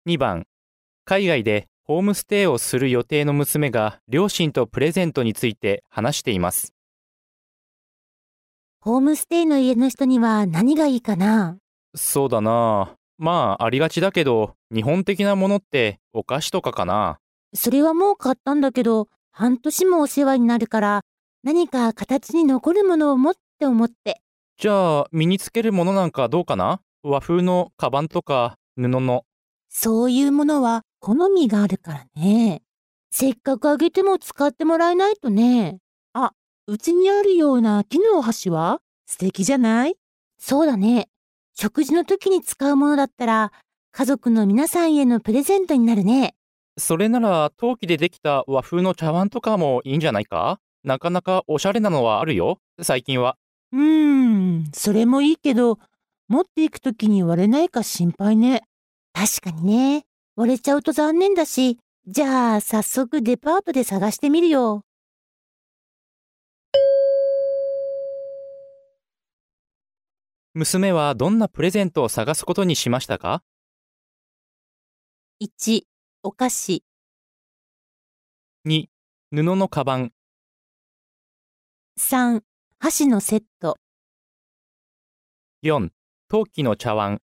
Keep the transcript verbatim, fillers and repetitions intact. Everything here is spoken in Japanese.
にばん、海外でホームステイをする予定の娘が両親とプレゼントについて話しています。 ホームステイの家の人には何がいいかな？ そうだな。まあ、ありがちだけど、日本的なものってお菓子とかかな。 それはもう買ったんだけど、半年もお世話になるから、何か形に残るものを持って思って。 じゃあ、身につけるものなんかどうかな？和風のカバンとか布の。 そういうものは好みがあるからね。せっかくあげても使ってもらえないとね。 あ、うちにあるような木のお箸は素敵じゃない？ そうだね。食事の時に使うものだったら、家族の皆さんへのプレゼントになるね。 それなら陶器でできた和風の茶碗とかもいいんじゃないか？なかなかおしゃれなのはあるよ、最近は。 うーん、それもいいけど、持っていくときに割れないか心配ね。 確かにね。割れちゃうと残念だし、じゃあ早速デパートで探してみるよ。 娘はどんなプレゼントを探すことにしましたか？ いち、お菓子。 に、布のカバン。 さん、箸のセット。 よん、陶器の茶碗。